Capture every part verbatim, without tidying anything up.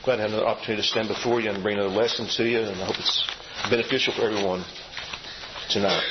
Glad to have another opportunity to stand before you and bring another lesson to you, and I hope it's beneficial for everyone tonight.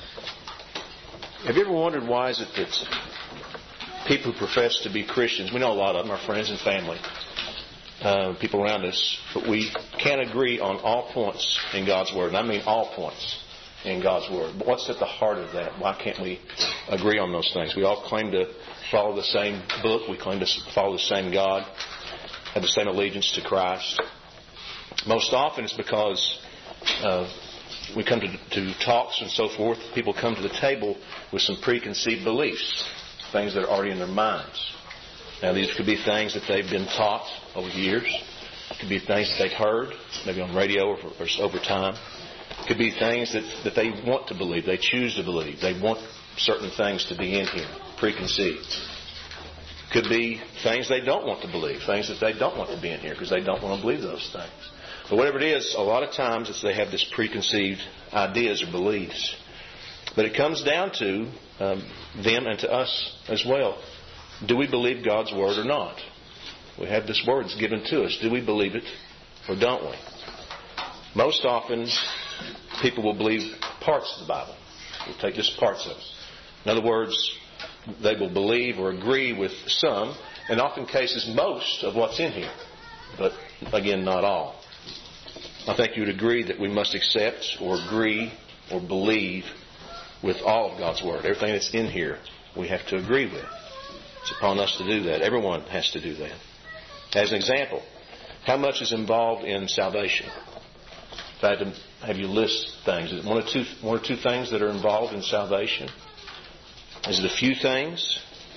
Have you ever wondered why is it that people who profess to be Christians, we know a lot of them, our friends and family, uh, people around us, but we can't agree on all points in God's Word, and I mean all points in God's Word. But what's at the heart of that? Why can't we agree on those things? We all claim to follow the same book. We claim to follow the same God, have the same allegiance to Christ. Most often it's because uh, we come to, to talks and so forth. People come to the table with some preconceived beliefs, things that are already in their minds. Now these could be things that they've been taught over years. It could be things that they've heard, maybe on radio or, or over time. It could be things that, that they want to believe, they choose to believe. They want certain things to be in here, preconceived. Could be things they don't want to believe, things that they don't want to be in here because they don't want to believe those things. But whatever it is, a lot of times it's they have this preconceived ideas or beliefs. But it comes down to um, them and to us as well. Do we believe God's Word or not? We have this Word given to us. Do we believe it or don't we? Most often, people will believe parts of the Bible. We'll take just parts of it. In other words, they will believe or agree with some, in often cases most of what's in here. But again, not all. I think you would agree that we must accept or agree or believe with all of God's Word. Everything that's in here we have to agree with. It's upon us to do that. Everyone has to do that. As an example, how much is involved in salvation? If I had to have you list things, is it one or two, one or two things that are involved in salvation? Is it a few things?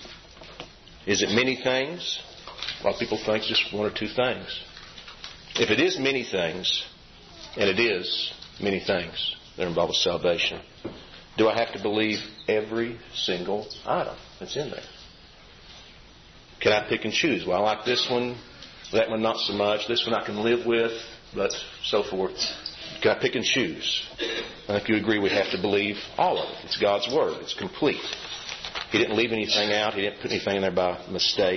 Is it many things? A lot of people think just one or two things. If it is many things, and it is many things that are involved with salvation, do I have to believe every single item that's in there? Can I pick and choose? Well, I like this one, that one not so much. This one I can live with, but so forth. Can I pick and choose? I think you agree we have to believe all of it. It's God's Word. It's complete. He didn't leave anything out. He didn't put anything in there by mistake.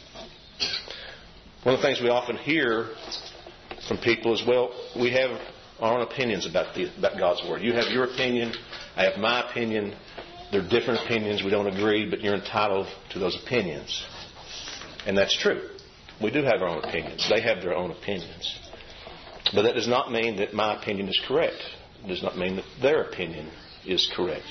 One of the things we often hear from people is, well, we have our own opinions about the, about God's Word. You have your opinion. I have my opinion. There are different opinions. We don't agree, but you're entitled to those opinions. And that's true. We do have our own opinions. They have their own opinions. But that does not mean that my opinion is correct. It does not mean that their opinion is correct.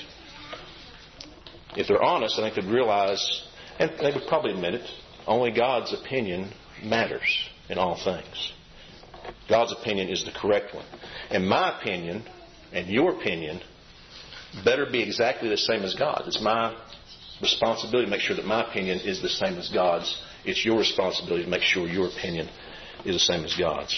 If they're honest, I think they'd realize, and they would probably admit it, only God's opinion matters in all things. God's opinion is the correct one. And my opinion and your opinion better be exactly the same as God's. It's my responsibility to make sure that my opinion is the same as God's. It's your responsibility to make sure your opinion is the same as God's.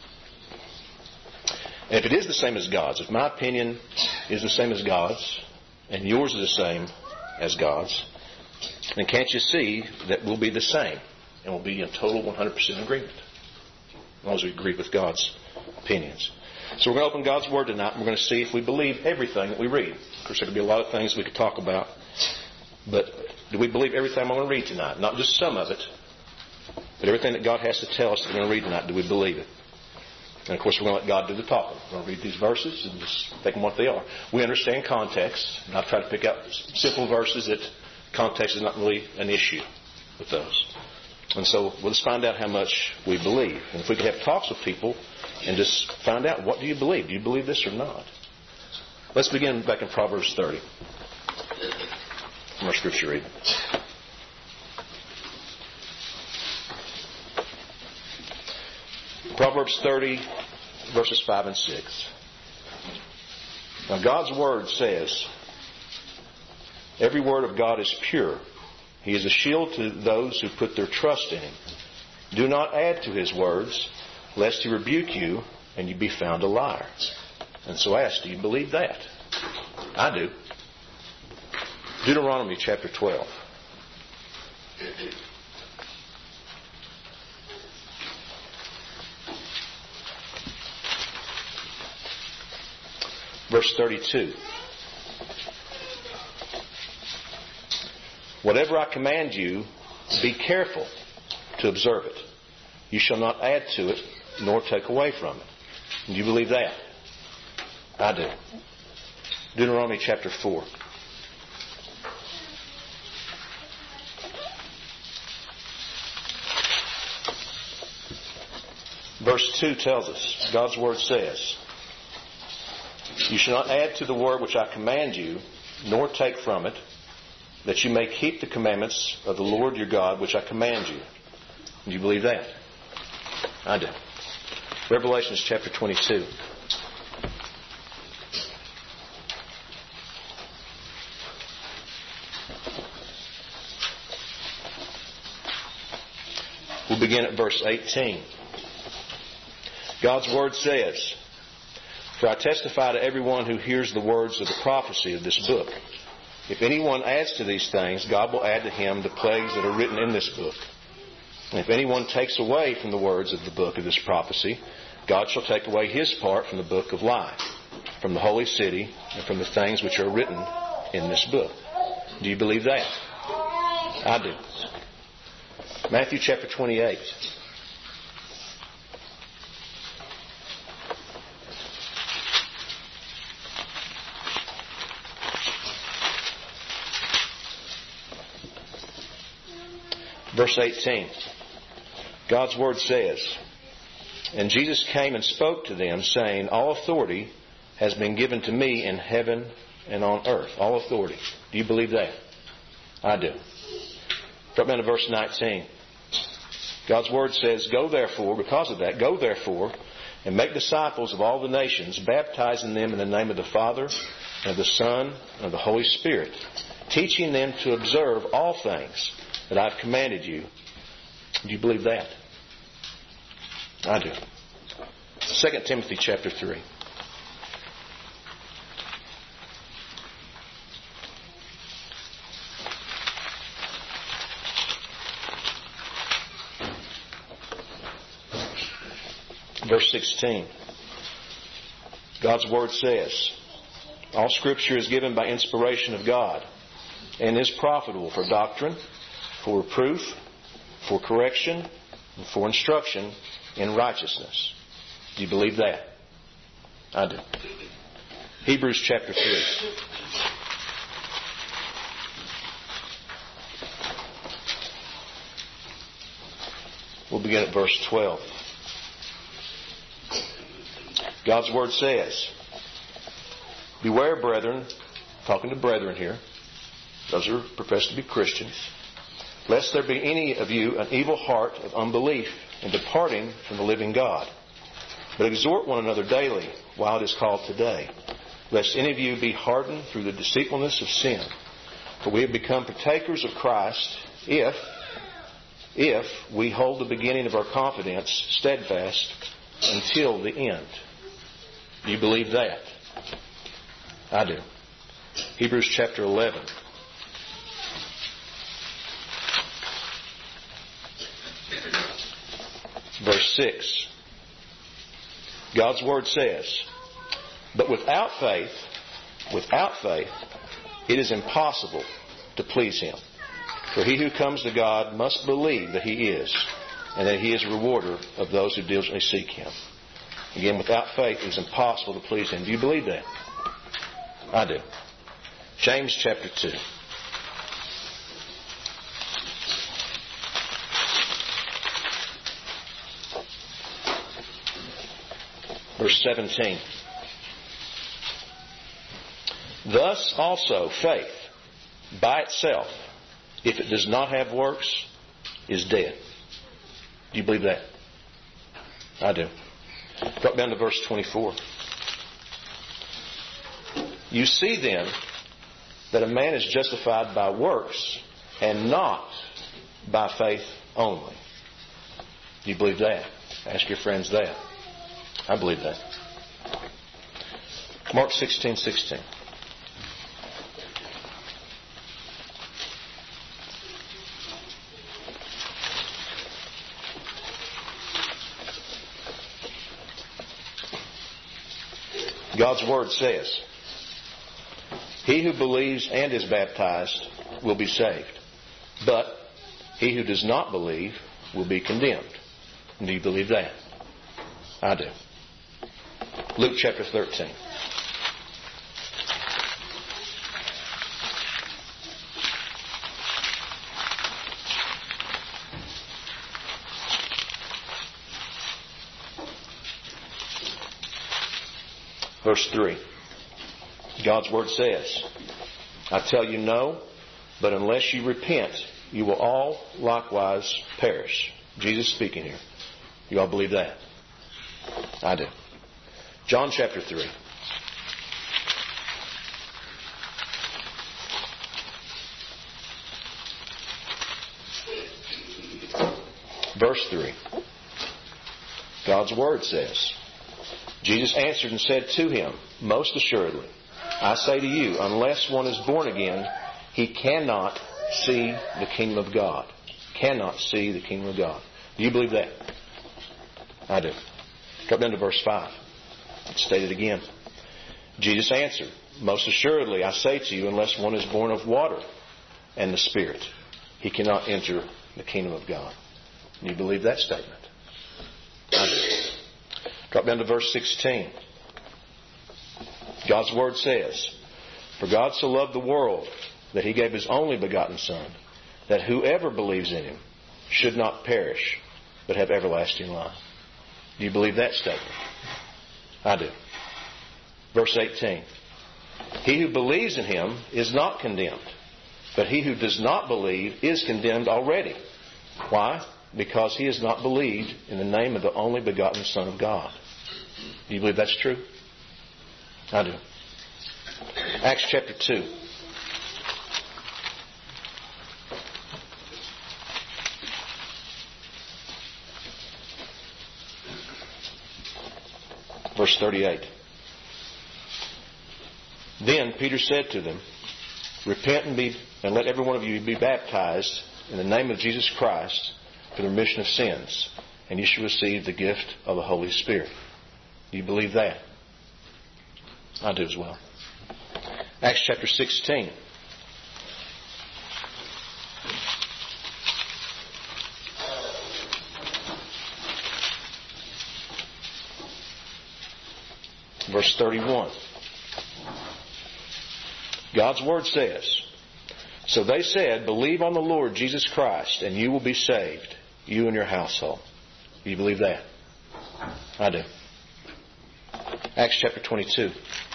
And if it is the same as God's, if my opinion is the same as God's, and yours is the same as God's, then can't you see that we'll be the same, and we'll be in total one hundred percent agreement, as long as we agree with God's opinions. So we're going to open God's Word tonight, and we're going to see if we believe everything that we read. Of course, there could be a lot of things we could talk about, but do we believe everything I'm going to read tonight? Not just some of it, but everything that God has to tell us that we're going to read tonight, do we believe it? And of course, we're going to let God do the talking. We're going to read these verses and just take them what they are. We understand context, and I've tried to pick out simple verses that context is not really an issue with those. And so we'll just find out how much we believe. And if we could have talks with people and just find out, what do you believe? Do you believe this or not? Let's begin back in Proverbs thirty. From our scripture reading. Proverbs thirty, verses five and six. Now God's Word says, every word of God is pure. He is a shield to those who put their trust in Him. Do not add to His words, lest He rebuke you and you be found a liar. And so I ask, do you believe that? I do. Deuteronomy chapter twelve. Verse thirty-two. Whatever I command you, be careful to observe it. You shall not add to it, nor take away from it. Do you believe that? I do. Deuteronomy chapter four. Verse two tells us, God's Word says, You shall not add to the word which I command you, nor take from it, that you may keep the commandments of the Lord your God, which I command you. Do you believe that? I do. Revelation chapter twenty-two. We'll begin at verse eighteen. God's Word says, For I testify to everyone who hears the words of the prophecy of this book. If anyone adds to these things, God will add to him the plagues that are written in this book. And if anyone takes away from the words of the book of this prophecy, God shall take away his part from the book of life, from the holy city, and from the things which are written in this book. Do you believe that? I do. Matthew chapter twenty-eight. Verse eighteen. God's Word says, And Jesus came and spoke to them, saying, All authority has been given to me in heaven and on earth. All authority. Do you believe that? I do. Drop down to verse nineteen. God's Word says, Go therefore, because of that, go therefore, and make disciples of all the nations, baptizing them in the name of the Father, and of the Son, and of the Holy Spirit, teaching them to observe all things that I've commanded you. Do you believe that? I do. Second Timothy chapter three. Verse sixteen. God's Word says, All Scripture is given by inspiration of God, and is profitable for doctrine, for reproof, for correction, and for instruction in righteousness. Do you believe that? I do. Hebrews chapter three. We'll begin at verse twelve. God's Word says, Beware, brethren, talking to brethren here, those who profess to be Christians, lest there be any of you an evil heart of unbelief in departing from the living God. But exhort one another daily while it is called today, lest any of you be hardened through the deceitfulness of sin. For we have become partakers of Christ if, if we hold the beginning of our confidence steadfast until the end. Do you believe that? I do. Hebrews chapter eleven. Verse six. God's Word says, But without faith, without faith, it is impossible to please Him. For he who comes to God must believe that He is, and that He is a rewarder of those who diligently seek Him. Again, without faith, it is impossible to please Him. Do you believe that? I do. James chapter two. Verse seventeen. Thus also faith, by itself, if it does not have works, is dead. Do you believe that? I do. Drop down to verse twenty-four. You see then that a man is justified by works and not by faith only. Do you believe that? Ask your friends that. I believe that. Mark sixteen sixteen. God's Word says, He who believes and is baptized will be saved, but he who does not believe will be condemned. Do you believe that? I do. Luke chapter thirteen. Verse three. God's Word says, I tell you no, but unless you repent, you will all likewise perish. Jesus speaking here. You all believe that? I do. John chapter three. Verse three. God's Word says, Jesus answered and said to him, most assuredly, I say to you, unless one is born again, he cannot see the kingdom of God. Cannot see the kingdom of God. Do you believe that? I do. Drop down to verse five. Let's state it again. Jesus answered, most assuredly, I say to you, unless one is born of water and the Spirit, he cannot enter the kingdom of God. Do you believe that statement? I do. Drop down to verse sixteen. God's Word says, for God so loved the world that he gave his only begotten Son, that whoever believes in him should not perish, but have everlasting life. Do you believe that statement? I do. Verse eighteen. He who believes in him is not condemned, but he who does not believe is condemned already. Why? Because he has not believed in the name of the only begotten Son of God. Do you believe that's true? I do. Acts chapter two. Verse thirty-eight. Then Peter said to them, repent and be, and let every one of you be baptized in the name of Jesus Christ for the remission of sins, and you shall receive the gift of the Holy Spirit. Do you believe that? I do as well. Acts chapter sixteen. Verse thirty-one. God's Word says, so they said, believe on the Lord Jesus Christ, and you will be saved, you and your household. Do you believe that? I do. Acts chapter twenty-two.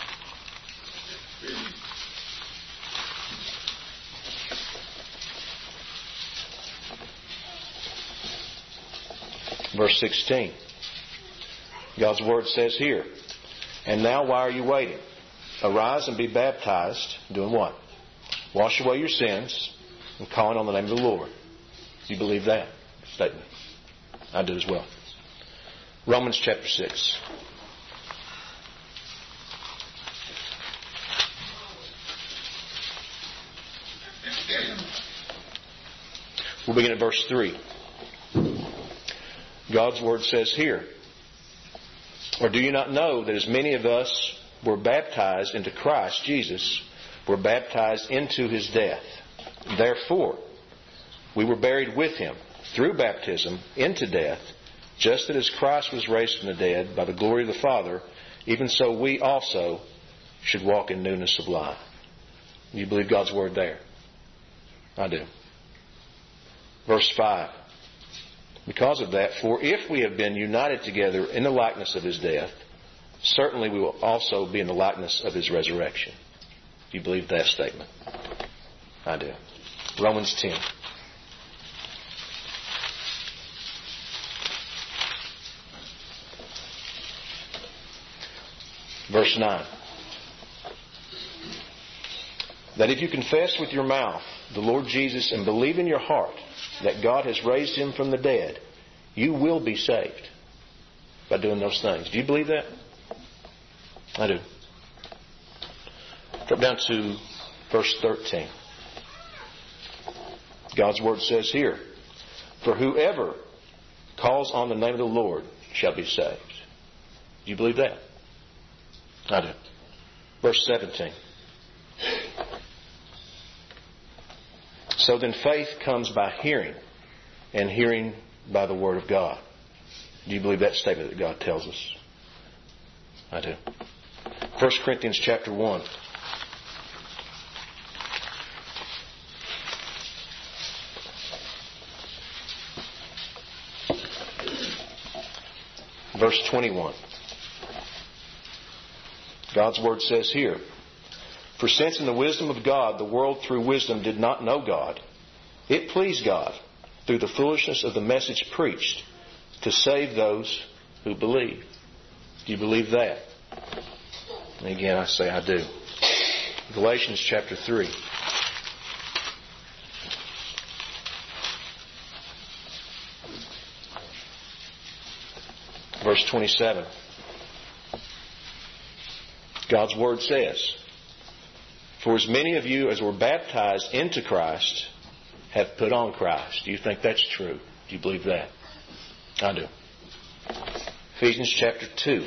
Verse sixteen. God's Word says here, and now why are you waiting? Arise and be baptized, doing what? Wash away your sins and calling on the name of the Lord. Do you believe that statement? I do as well. Romans chapter six. We'll begin at verse three. God's Word says here, or do you not know that as many of us were baptized into Christ Jesus, were baptized into his death? Therefore, we were buried with him through baptism into death, just that as Christ was raised from the dead by the glory of the Father, even so we also should walk in newness of life. Do you believe God's Word there? I do. Verse five. Because of that, for if we have been united together in the likeness of his death, certainly we will also be in the likeness of his resurrection. Do you believe that statement? I do. Romans ten. Verse nine. That if you confess with your mouth the Lord Jesus and believe in your heart that God has raised him from the dead, you will be saved by doing those things. Do you believe that? I do. Drop down to verse thirteen. God's Word says here, for whoever calls on the name of the Lord shall be saved. Do you believe that? I do. Verse seventeen. So then faith comes by hearing, and hearing by the Word of God. Do you believe that statement that God tells us? I do. First Corinthians chapter one. Verse twenty-one. God's Word says here, "For since in the wisdom of God the world through wisdom did not know God, it pleased God, through the foolishness of the message preached, to save those who believe." Do you believe that? And again, I say I do. Galatians chapter three. Verse twenty-seven. God's Word says, "For as many of you as were baptized into Christ have put on Christ." Do you think that's true? Do you believe that? I do. Ephesians chapter two.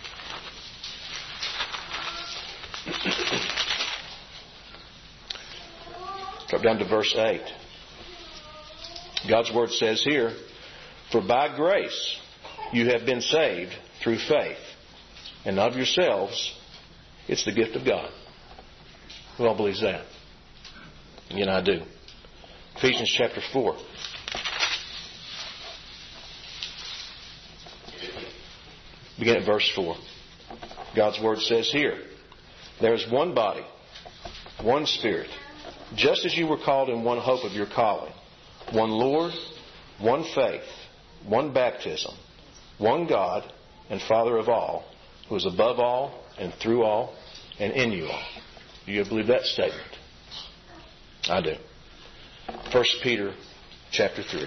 Drop down to verse eight. God's Word says here, "For by grace you have been saved through faith, and not of yourselves. It's the gift of God." Who all believes that? Again, I do. Ephesians chapter four. Begin at verse four. God's Word says here, "There is one body, one Spirit, just as you were called in one hope of your calling, one Lord, one faith, one baptism, one God and Father of all, who is above all and through all and in you all." Do you believe that statement? I do. First Peter chapter three.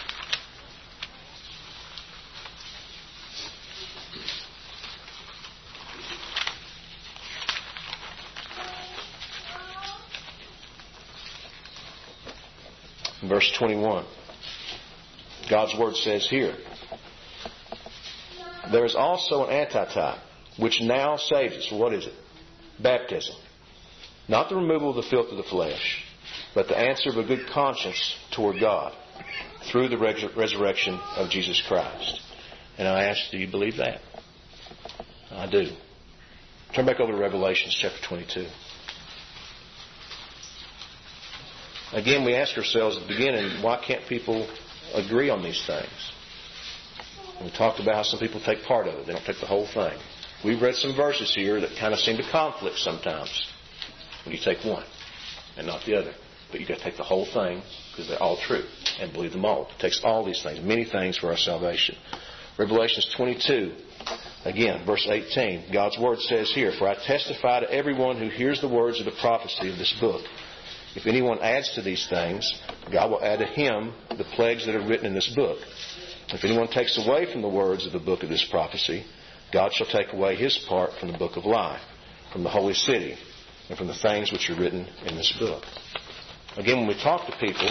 Verse twenty-one. God's Word says here, "There is also an antitype, which now saves us." What is it? Baptism. Not the removal of the filth of the flesh, but the answer of a good conscience toward God through the resurrection of Jesus Christ. And I ask, do you believe that? I do. Turn back over to Revelation chapter twenty-two. Again, we ask ourselves at the beginning, why can't people agree on these things? We talked about how some people take part of it. They don't take the whole thing. We've read some verses here that kind of seem to conflict sometimes when you take one and not the other. But you've got to take the whole thing because they're all true and believe them all. It takes all these things, many things for our salvation. Revelation twenty-two, again, verse eighteen. God's Word says here, "For I testify to everyone who hears the words of the prophecy of this book. If anyone adds to these things, God will add to him the plagues that are written in this book. If anyone takes away from the words of the book of this prophecy, God shall take away his part from the book of life, from the holy city, and from the things which are written in this book." Again, when we talk to people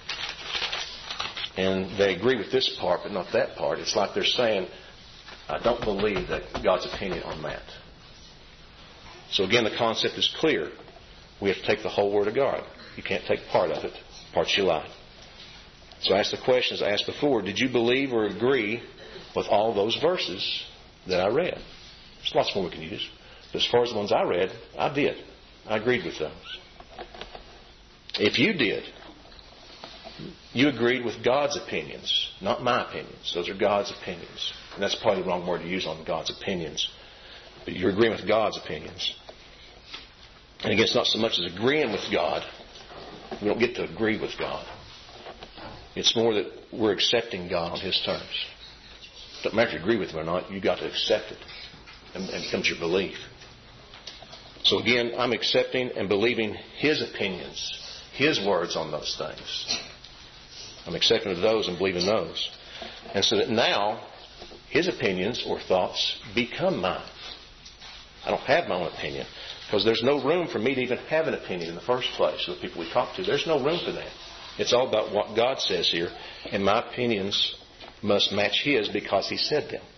and they agree with this part but not that part, it's like they're saying, "I don't believe that God's opinion on that." So again, the concept is clear. We have to take the whole Word of God. You can't take part of it. Parts you like. So I asked the question as I asked before, did you believe or agree with all those verses that I read? There's lots more we can use. But as far as the ones I read, I did. I agreed with those. If you did, you agreed with God's opinions, not my opinions. Those are God's opinions. And that's probably the wrong word to use on God's opinions. But you're agreeing with God's opinions. And again, it's not so much as agreeing with God. We don't get to agree with God. It's more that we're accepting God on His terms. It doesn't matter if you agree with Him or not. You've got to accept it. And it becomes your belief. So again, I'm accepting and believing His opinions, His words on those things. I'm accepting those and believing those. And so that now, His opinions or thoughts become mine. I don't have my own opinion. Because there's no room for me to even have an opinion in the first place. So the people we talk to, there's no room for that. It's all about what God says here. And my opinions must match His because He said them.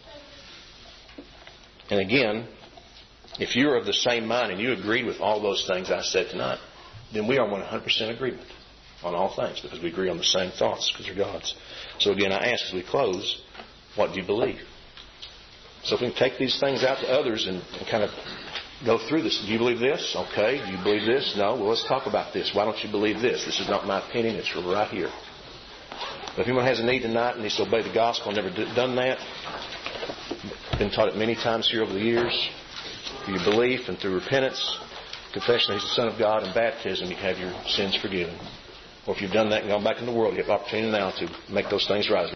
And again, if you're of the same mind and you agreed with all those things I said tonight, then we are one hundred percent agreement on all things because we agree on the same thoughts because they're God's. So again, I ask as we close, What do you believe? So if we can take these things out to others and, and kind of go through this. Do you believe this? Okay. Do you believe this? No. Well, let's talk about this. Why don't you believe this? This is not my opinion. It's right here. But if anyone has a need tonight and needs to obey the gospel and never done that, been taught it many times here over the years, through your belief and through repentance, confession that He's the Son of God, and baptism, you have your sins forgiven. Or if you've done that and gone back in the world, you have opportunity now to make those things right.